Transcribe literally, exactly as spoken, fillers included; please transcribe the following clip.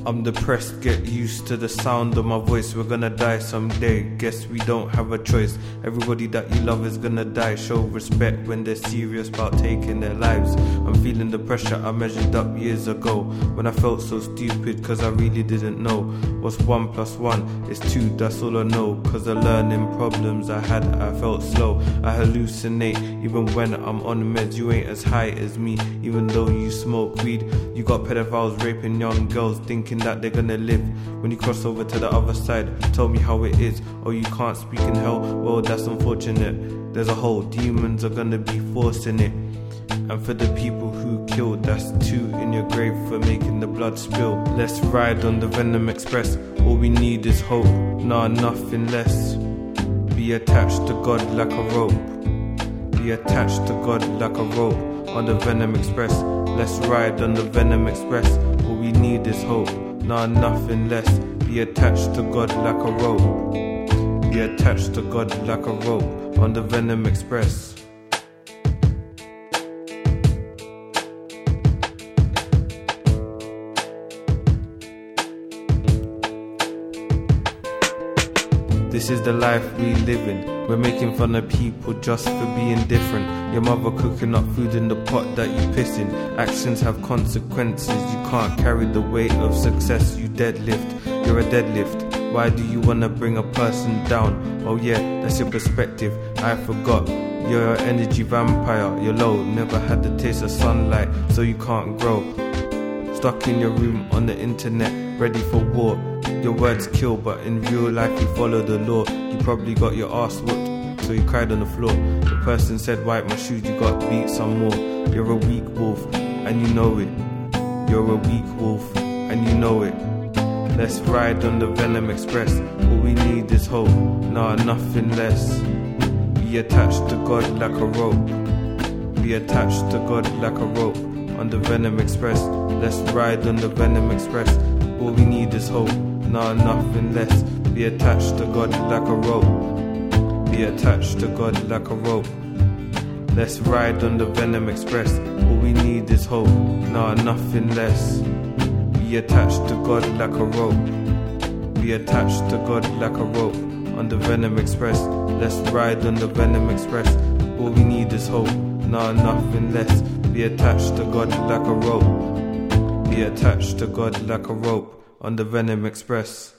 I'm depressed, get used to the sound of my voice. We're gonna die someday, guess we don't have a choice. Everybody that you love is gonna die. Show respect when they're serious about taking their lives. I'm feeling the pressure I measured up years ago, when I felt so stupid cause I really didn't know. What's one plus one is two, that's all I know. Cause the learning problems I had, I felt slow. I hallucinate even when I'm on meds. You ain't as high as me, even though you smoke weed. You got pedophiles raping young girls, thinking that they're gonna live. When you cross over to the other side, tell me how it is. Oh, you can't speak in hell, well that's unfortunate. There's a hole, demons are gonna be forcing it. And for the people who killed, that's two in your grave for making the blood spill. Let's ride on the Venom Express, all we need is hope, nah, nothing less. Be attached to God like a rope. Be attached to God like a rope on the Venom Express. Let's ride on the Venom Express, all we need is hope, nah, nothing less. Be attached to God like a rope. Be attached to God like a rope on the Venom Express. This is the life we live in. We're making fun of people just for being different. Your mother cooking up food in the pot that you piss in. Actions have consequences. You can't carry the weight of success. You deadlift, you're a deadlift. Why do you wanna bring a person down? Oh yeah, that's your perspective. I forgot. You're an energy vampire. You're low, never had the taste of sunlight, so you can't grow. Stuck in your room on the internet, ready for war. Your words kill, but in real life you follow the law. You probably got your ass whooped, so you cried on the floor. The person said, wipe my shoes, you got beat some more. You're a weak wolf, and you know it. You're a weak wolf, and you know it. Let's ride on the Venom Express, all we need is hope, nah, nothing less. Be attached to God like a rope. Be attached to God like a rope on the Venom Express. Let's ride on the Venom Express, all we need is hope, nah, nothing less. Be attached to God like a rope. Be attached to God like a rope. Let's ride on the Venom Express, all we need is hope, nah, nothing less. Be attached to God like a rope. Be attached to God like a rope on the Venom Express. Let's ride on the Venom Express, all we need is hope, nah, nothing less. Be attached to God like a rope. Be attached to God like a rope on the Venom Express.